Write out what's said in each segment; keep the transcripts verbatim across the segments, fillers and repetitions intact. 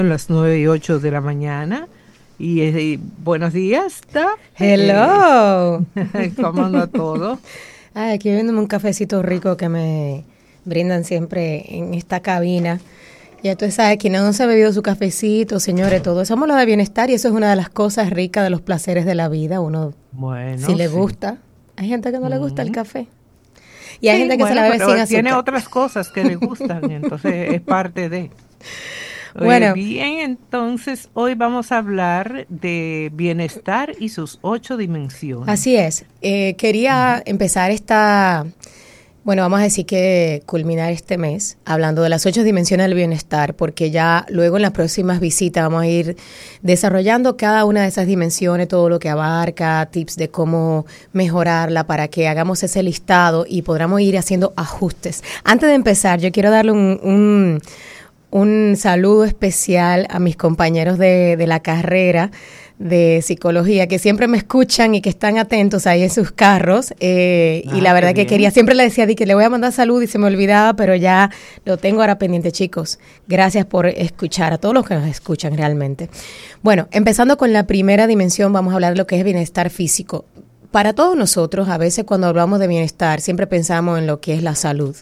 Son las nueve y ocho de la mañana. Y eh, buenos días, ¿está? Hello. Eh, ¿Cómo anda todo? Ay, aquí viéndome un cafecito rico que me brindan siempre en esta cabina. Ya tú sabes, quien no se ha bebido su cafecito, señores, todo eso. Somos los de bienestar y eso es una de las cosas ricas de los placeres de la vida. Uno, bueno, si le sí. gusta. Hay gente que no Mm. le gusta el café. Y hay Sí, gente que bueno, se la bebe pero sin azúcar. tiene otras cosas que le gustan, entonces es parte de... Bueno. Eh, bien, entonces hoy vamos a hablar de bienestar y sus ocho dimensiones. Así es. Eh, quería uh-huh. empezar esta, bueno, vamos a decir que culminar este mes hablando de las ocho dimensiones del bienestar, porque ya luego en las próximas visitas vamos a ir desarrollando cada una de esas dimensiones, todo lo que abarca, tips de cómo mejorarla para que hagamos ese listado y podamos ir haciendo ajustes. Antes de empezar, yo quiero darle un... un Un saludo especial a mis compañeros de, de la carrera de psicología que siempre me escuchan y que están atentos ahí en sus carros. Eh, ah, y la verdad que bien. quería, siempre le decía que le voy a mandar salud y se me olvidaba, pero ya lo tengo ahora pendiente, chicos. Gracias por escuchar, a todos los que nos escuchan realmente. Bueno, empezando con la primera dimensión, vamos a hablar de lo que es bienestar físico. Para todos nosotros, a veces cuando hablamos de bienestar, siempre pensamos en lo que es la salud.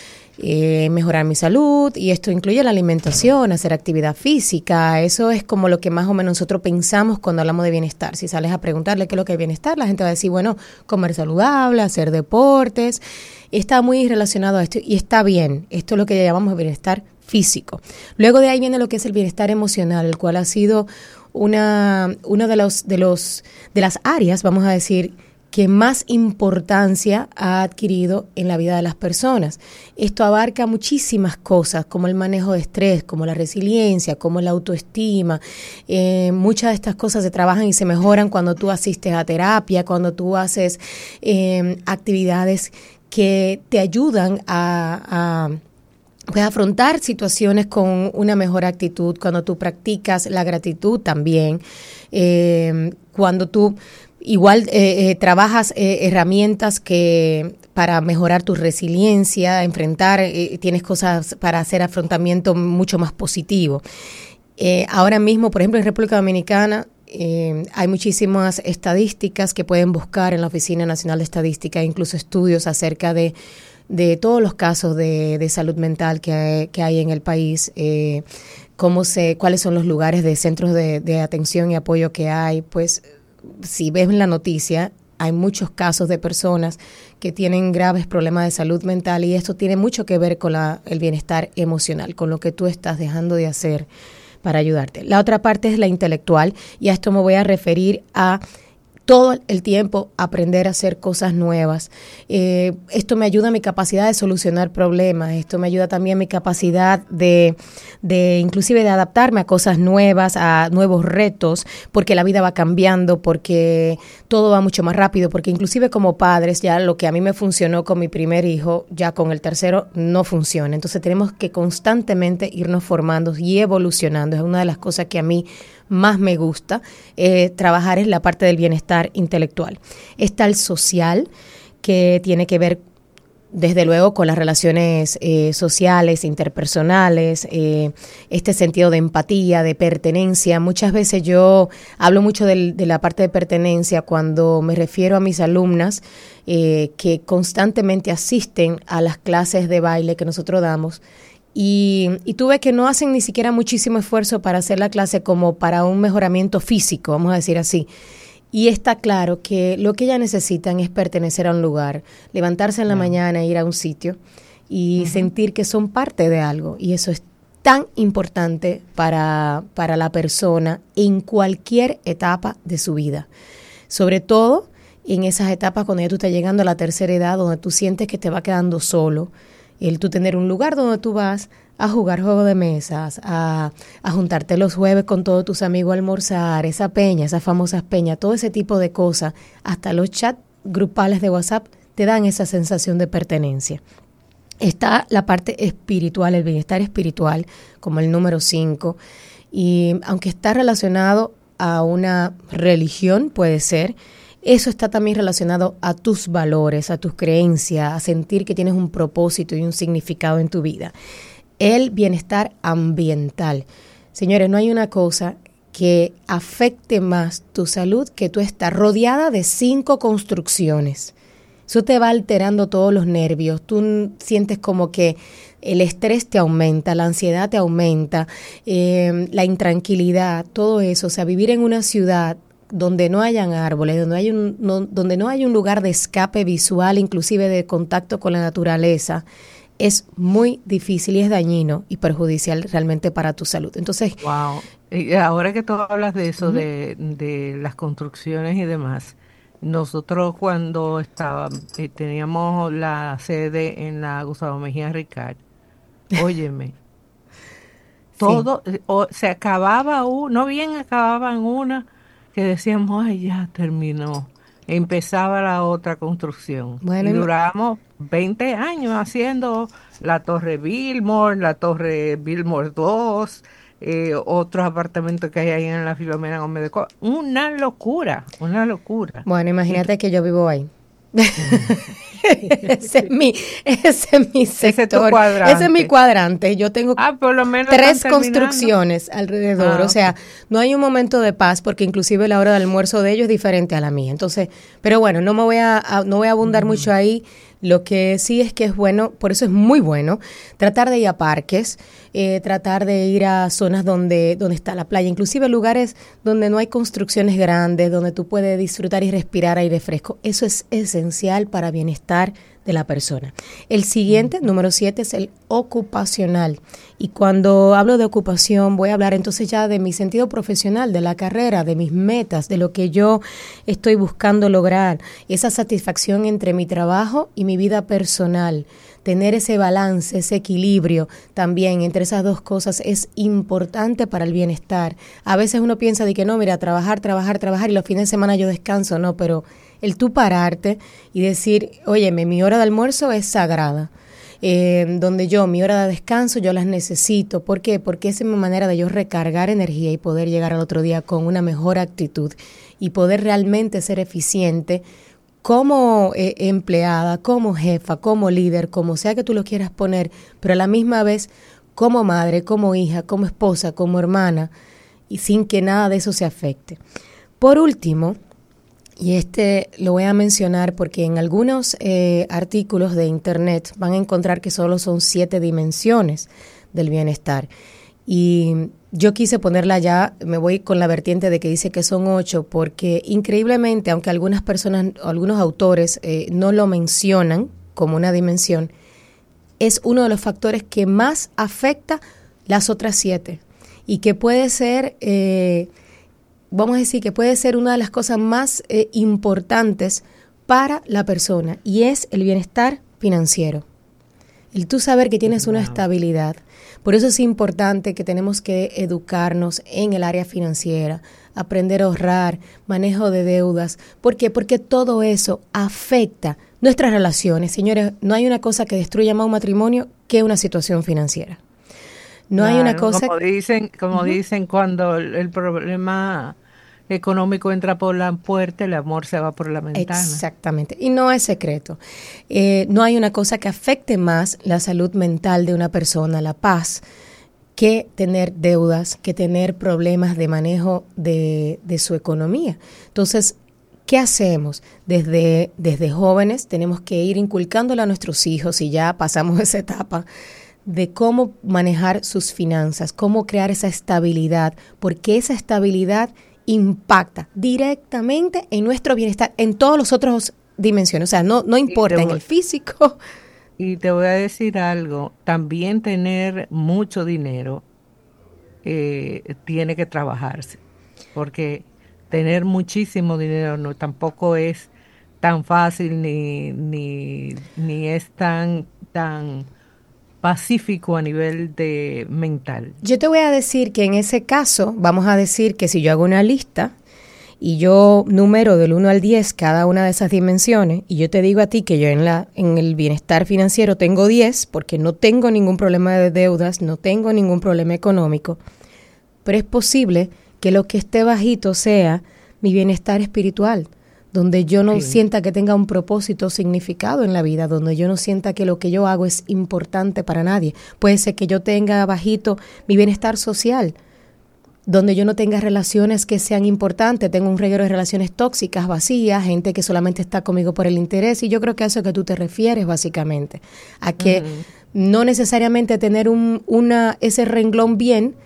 Eh, mejorar mi salud, y esto incluye la alimentación, hacer actividad física. Eso es como lo que más o menos nosotros pensamos cuando hablamos de bienestar. Si sales a preguntarle qué es lo que es bienestar, la gente va a decir, bueno, comer saludable, hacer deportes. Está muy relacionado a esto y está bien. Esto es lo que llamamos bienestar físico. Luego de ahí viene lo que es el bienestar emocional, el cual ha sido una, una de los, de los, de las áreas, vamos a decir, que más importancia ha adquirido en la vida de las personas. Esto abarca muchísimas cosas, como el manejo de estrés, como la resiliencia, como la autoestima. Eh, muchas de estas cosas se trabajan y se mejoran cuando tú asistes a terapia, cuando tú haces eh, actividades que te ayudan a... a Puedes afrontar situaciones con una mejor actitud, cuando tú practicas la gratitud también, eh, cuando tú igual eh, eh, trabajas eh, herramientas que para mejorar tu resiliencia, enfrentar, eh, tienes cosas para hacer afrontamiento mucho más positivo. Eh, ahora mismo, por ejemplo, en República Dominicana, Eh, hay muchísimas estadísticas que pueden buscar en la Oficina Nacional de Estadística, incluso estudios acerca de, de todos los casos de, de salud mental que hay, que hay en el país, eh, cómo se, cuáles son los lugares de centros de, de atención y apoyo que hay. Pues si ves en la noticia, hay muchos casos de personas que tienen graves problemas de salud mental, y esto tiene mucho que ver con la, el bienestar emocional, con lo que tú estás dejando de hacer para ayudarte. La otra parte es la intelectual, y a esto me voy a referir a todo el tiempo aprender a hacer cosas nuevas. Eh, esto me ayuda a mi capacidad de solucionar problemas, esto me ayuda también a mi capacidad de, de inclusive de adaptarme a cosas nuevas, a nuevos retos, porque la vida va cambiando, porque todo va mucho más rápido, porque inclusive como padres ya lo que a mí me funcionó con mi primer hijo, ya con el tercero no funciona. Entonces tenemos que constantemente irnos formando y evolucionando. Es una de las cosas que a mí más me gusta eh, trabajar en la parte del bienestar intelectual. Está el social, que tiene que ver desde luego con las relaciones eh, sociales, interpersonales, eh, este sentido de empatía, de pertenencia. Muchas veces yo hablo mucho del, de la parte de pertenencia cuando me refiero a mis alumnas eh, que constantemente asisten a las clases de baile que nosotros damos. Y, y tú ves que no hacen ni siquiera muchísimo esfuerzo para hacer la clase como para un mejoramiento físico, vamos a decir así. Y está claro que lo que ellas necesitan es pertenecer a un lugar, levantarse en la yeah. mañana, ir a un sitio y uh-huh. sentir que son parte de algo. Y eso es tan importante para, para la persona en cualquier etapa de su vida. Sobre todo en esas etapas cuando ya tú estás llegando a la tercera edad, donde tú sientes que te va quedando solo. El tú tener un lugar donde tú vas a jugar juegos de mesas, a, a juntarte los jueves con todos tus amigos a almorzar, esa peña, esas famosas peñas, todo ese tipo de cosas, hasta los chats grupales de WhatsApp te dan esa sensación de pertenencia. Está la parte espiritual, el bienestar espiritual, como el número cinco, y aunque está relacionado a una religión, puede ser, eso está también relacionado a tus valores, a tus creencias, a sentir que tienes un propósito y un significado en tu vida. El bienestar ambiental. Señores, no hay una cosa que afecte más tu salud que tú estar rodeada de cinco construcciones. Eso te va alterando todos los nervios. Tú sientes como que el estrés te aumenta, la ansiedad te aumenta, eh, la intranquilidad, todo eso. O sea, vivir en una ciudad donde no hayan árboles, donde, hay un, no, donde no hay un lugar de escape visual, inclusive de contacto con la naturaleza, es muy difícil y es dañino y perjudicial realmente para tu salud. Entonces, wow. Y ahora que tú hablas de eso, uh-huh. de, de las construcciones y demás, nosotros cuando estaba, eh, teníamos la sede en la Gustavo Mejía Ricard, óyeme, sí. todo, o, se acababa, uh, no bien acababan una, que decíamos, ay, ya terminó. Empezaba la otra construcción. Bueno, y duramos veinte años haciendo la Torre Billmore, la Torre Billmore dos, eh, otros apartamentos que hay ahí en la Filomena Gómez de Córdoba. Una locura, una locura. Bueno, imagínate y, que yo vivo ahí. ese es mi ese es mi sector, ese es, tu cuadrante. Ese es mi cuadrante. Yo tengo ah, por lo menos tres construcciones alrededor, ah, o sea, okay. No hay un momento de paz porque inclusive la hora de almuerzo de ellos es diferente a la mía. Entonces, pero bueno, no me voy a, a no voy a abundar mm. mucho ahí. Lo que sí es que es bueno, por eso es muy bueno, tratar de ir a parques, eh, tratar de ir a zonas donde, donde está la playa, inclusive lugares donde no hay construcciones grandes, donde tú puedes disfrutar y respirar aire fresco. Eso es esencial para bienestar de la persona. El siguiente, uh-huh. número siete, es el ocupacional. Y cuando hablo de ocupación, voy a hablar entonces ya de mi sentido profesional, de la carrera, de mis metas, de lo que yo estoy buscando lograr, esa satisfacción entre mi trabajo y mi vida personal. Tener ese balance, ese equilibrio también entre esas dos cosas es importante para el bienestar. A veces uno piensa de que no, mira, trabajar, trabajar, trabajar y los fines de semana yo descanso, no, pero el tú pararte y decir, óyeme, mi hora de almuerzo es sagrada, eh, donde yo, mi hora de descanso, yo las necesito. ¿Por qué? Porque esa es mi manera de yo recargar energía y poder llegar al otro día con una mejor actitud y poder realmente ser eficiente como eh, empleada, como jefa, como líder, como sea que tú lo quieras poner, pero a la misma vez como madre, como hija, como esposa, como hermana, y sin que nada de eso se afecte. Por último, y este lo voy a mencionar porque en algunos eh, artículos de internet van a encontrar que solo son siete dimensiones del bienestar. Y yo quise ponerla ya, me voy con la vertiente de que dice que son ocho, porque increíblemente, aunque algunas personas, algunos autores eh, no lo mencionan como una dimensión, es uno de los factores que más afecta las otras siete y que puede ser, eh, vamos a decir, que puede ser una de las cosas más eh, importantes para la persona, y es el bienestar financiero. El tú saber que tienes una estabilidad. Por eso es importante que tenemos que educarnos en el área financiera, aprender a ahorrar, manejo de deudas. ¿Por qué? Porque todo eso afecta nuestras relaciones. Señores, no hay una cosa que destruya más un matrimonio que una situación financiera. No claro, hay una cosa... Como dicen, como uh-huh. dicen cuando el, el problema económico entra por la puerta, el amor se va por la ventana. Exactamente, y no es secreto. Eh, no hay una cosa que afecte más la salud mental de una persona, la paz, que tener deudas, que tener problemas de manejo de, de su economía. Entonces, ¿qué hacemos? Desde, desde jóvenes tenemos que ir inculcándole a nuestros hijos, y ya pasamos esa etapa, de cómo manejar sus finanzas, cómo crear esa estabilidad, porque esa estabilidad impacta directamente en nuestro bienestar, en todos los otros dimensiones. O sea, no, no importa, voy, en el físico. Y te voy a decir algo, también tener mucho dinero eh, tiene que trabajarse, porque tener muchísimo dinero no tampoco es tan fácil ni, ni, ni es tan, tan pacífico a nivel de mental. Yo te voy a decir que en ese caso, vamos a decir que si yo hago una lista y yo número del uno al diez cada una de esas dimensiones, y yo te digo a ti que yo en la en el bienestar financiero tengo diez, porque no tengo ningún problema de deudas, no tengo ningún problema económico, pero es posible que lo que esté bajito sea mi bienestar espiritual, donde yo no sí. sienta que tenga un propósito, significado en la vida, donde yo no sienta que lo que yo hago es importante para nadie. Puede ser que yo tenga bajito mi bienestar social, donde yo no tenga relaciones que sean importantes, tengo un reguero de relaciones tóxicas, vacías, gente que solamente está conmigo por el interés, y yo creo que a eso que tú te refieres básicamente, a que uh-huh. no necesariamente tener un, una, ese renglón bien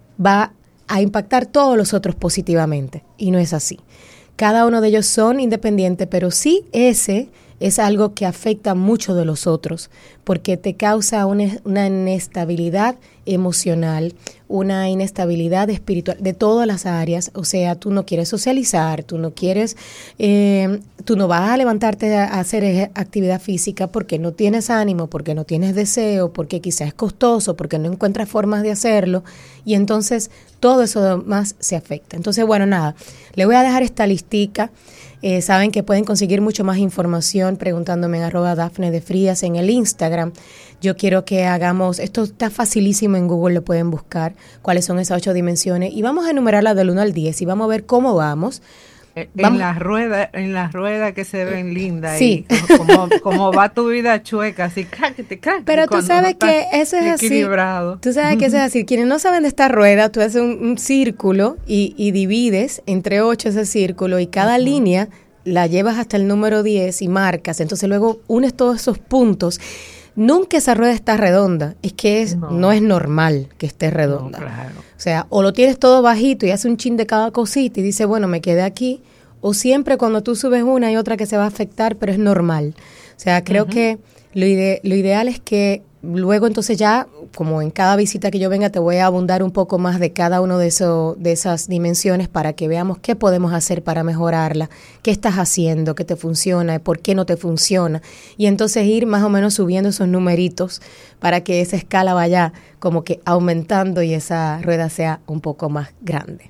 va a impactar todos los otros positivamente, y no es así. Cada uno de ellos son independientes, pero sí ese es algo que afecta mucho de los otros, porque te causa una, una inestabilidad emocional, una inestabilidad espiritual de todas las áreas. O sea, tú no quieres socializar, tú no quieres, eh, tú no vas a levantarte a hacer actividad física porque no tienes ánimo, porque no tienes deseo, porque quizás es costoso, porque no encuentras formas de hacerlo, y entonces todo eso más se afecta. Entonces, bueno, nada, le voy a dejar esta listica. Eh, saben que pueden conseguir mucho más información preguntándome en arroba Dafne de Frías en el Instagram. Yo quiero que hagamos, esto está facilísimo en Google, lo pueden buscar, cuáles son esas ocho dimensiones, y vamos a enumerarlas del uno al diez y vamos a ver cómo vamos. En Vamos. las ruedas, en las ruedas que se ven lindas, sí. y como, como va tu vida chueca, así cráquete, cráquete. Pero tú sabes no que eso es equilibrado. así. Tú sabes que eso es así. Quienes no saben de esta rueda, tú haces un, un círculo y, y divides entre ocho ese círculo, y cada uh-huh. línea la llevas hasta el número diez y marcas. Entonces luego unes todos esos puntos. Nunca esa rueda está redonda, es que es, no. no es normal que esté redonda. No, claro. O sea, o lo tienes todo bajito y hace un chin de cada cosita y dice, bueno, me quedé aquí, o siempre cuando tú subes una y otra que se va a afectar, pero es normal. O sea, creo uh-huh. que lo, ide- lo ideal es que luego entonces ya, como en cada visita que yo venga, te voy a abundar un poco más de cada uno de, eso, de esas dimensiones para que veamos qué podemos hacer para mejorarla, qué estás haciendo, qué te funciona, por qué no te funciona. Y entonces ir más o menos subiendo esos numeritos para que esa escala vaya como que aumentando y esa rueda sea un poco más grande.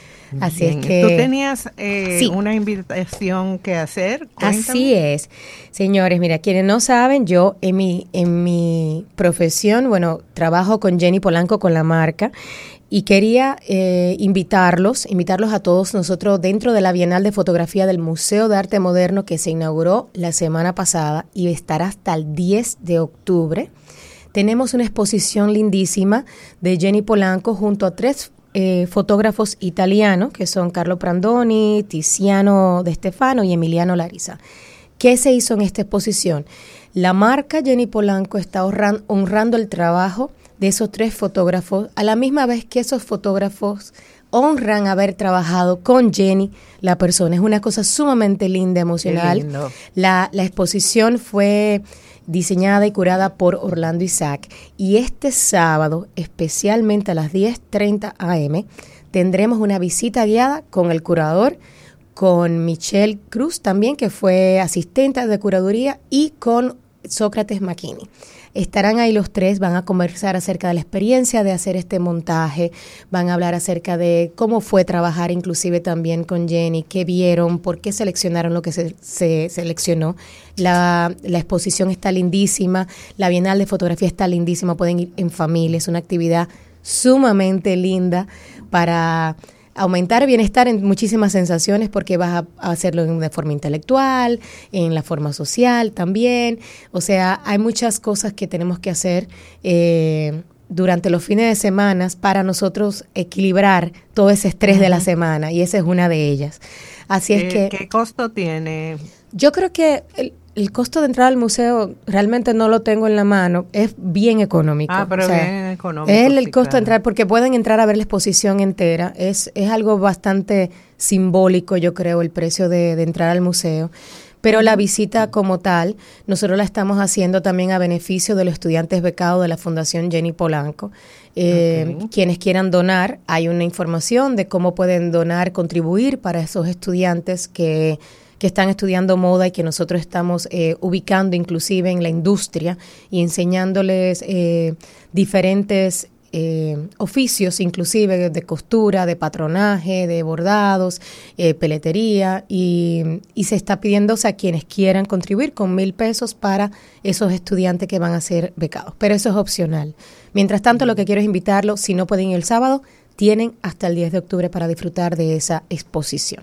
Así Bien. es que... ¿Tú tenías eh, sí. una invitación que hacer? Cuéntame. Así es. Señores, mira, quienes no saben, yo en mi, en mi profesión, bueno, trabajo con Jenny Polanco, con la marca, y quería eh, invitarlos, invitarlos a todos nosotros dentro de la Bienal de Fotografía del Museo de Arte Moderno que se inauguró la semana pasada y estará hasta el diez de octubre. Tenemos una exposición lindísima de Jenny Polanco junto a tres Eh, fotógrafos italianos que son Carlo Prandoni, Tiziano De Stefano y Emiliano Larisa. ¿Qué se hizo en esta exposición? La marca Jenny Polanco está honran, honrando el trabajo de esos tres fotógrafos, a la misma vez que esos fotógrafos honran haber trabajado con Jenny, la persona. Es una cosa sumamente linda, emocional. La, la exposición fue diseñada y curada por Orlando Isaac. Y este sábado, especialmente a las diez treinta a eme, tendremos una visita guiada con el curador, con Michelle Cruz también, que fue asistente de curaduría, y con Sócrates Macchini. Estarán ahí los tres, van a conversar acerca de la experiencia de hacer este montaje, van a hablar acerca de cómo fue trabajar inclusive también con Jenny, qué vieron, por qué seleccionaron lo que se, se seleccionó. La, la exposición está lindísima, la Bienal de Fotografía está lindísima, pueden ir en familia, es una actividad sumamente linda para aumentar el bienestar en muchísimas sensaciones, porque vas a hacerlo de forma intelectual, en la forma social también. O sea, hay muchas cosas que tenemos que hacer eh, durante los fines de semana para nosotros equilibrar todo ese estrés uh-huh. de la semana, y esa es una de ellas. Así es que... ¿Qué costo tiene? Yo creo que el, el costo de entrar al museo realmente no lo tengo en la mano, es bien económico. Ah, pero o sea, bien económico. Es el, el sí, costo claro. de entrar, porque pueden entrar a ver la exposición entera. Es, es algo bastante simbólico, yo creo, el precio de, de entrar al museo. Pero la visita como tal, nosotros la estamos haciendo también a beneficio de los estudiantes becados de la Fundación Jenny Polanco. Eh, okay. Quienes quieran donar, hay una información de cómo pueden donar, contribuir para esos estudiantes que... que están estudiando moda y que nosotros estamos eh, ubicando inclusive en la industria y enseñándoles eh, diferentes eh, oficios, inclusive de costura, de patronaje, de bordados, eh, peletería, y, y se está pidiendo, o sea, quienes quieran contribuir con mil pesos para esos estudiantes que van a ser becados, pero eso es opcional. Mientras tanto, lo que quiero es invitarlos, si no pueden ir el sábado, tienen hasta el diez de octubre para disfrutar de esa exposición.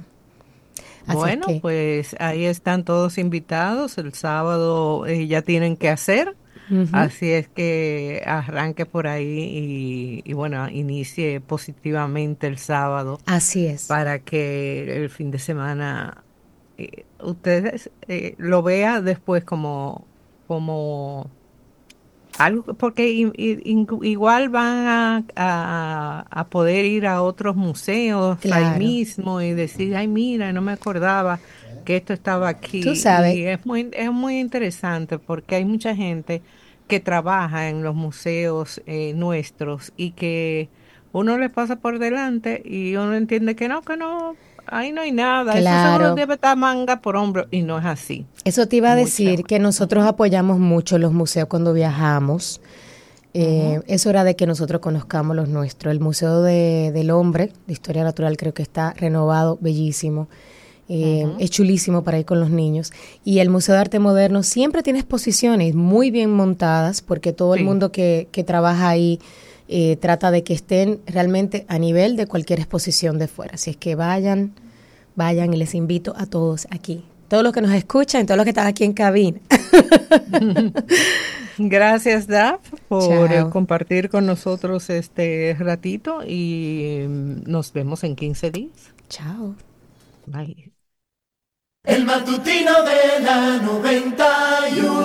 Así bueno, es que, pues ahí están todos invitados. El sábado eh, ya tienen que hacer Ujú. Así es que arranque por ahí y, y bueno, inicie positivamente el sábado Así es. para que el fin de semana eh, ustedes eh, lo vea después como, como algo, porque i- i- in- igual van a, a- a poder ir a otros museos ahí Claro. mismo y decir, ay, mira, no me acordaba que esto estaba Tú aquí. sabes, Y es muy, es muy interesante porque hay mucha gente que trabaja en los museos eh, nuestros y que uno le pasa por delante y uno entiende que no, que no, ahí no hay nada, eso seguro claro. debe estar manga por hombro y no es así. Eso te iba a Mucha. decir que nosotros Ujú, apoyamos mucho los museos cuando viajamos. ujú, Eh, es hora de que nosotros conozcamos los nuestros. El Museo de- del Hombre, de Historia Natural, creo que está renovado, bellísimo. Eh, ujú. es chulísimo para ir con los niños. Y el Museo de Arte Moderno siempre tiene exposiciones muy bien montadas, porque todo el Sí. mundo que, que trabaja ahí eh, trata de que estén realmente a nivel de cualquier exposición de fuera. Así es que vayan, vayan y les invito a todos aquí. Todos los que nos escuchan, todos los que están aquí en cabina. Gracias, Daf, por eh, Chao. compartir con nosotros este ratito y mm, nos vemos en quince días. Chao. Bye. El matutino de la noventa y uno.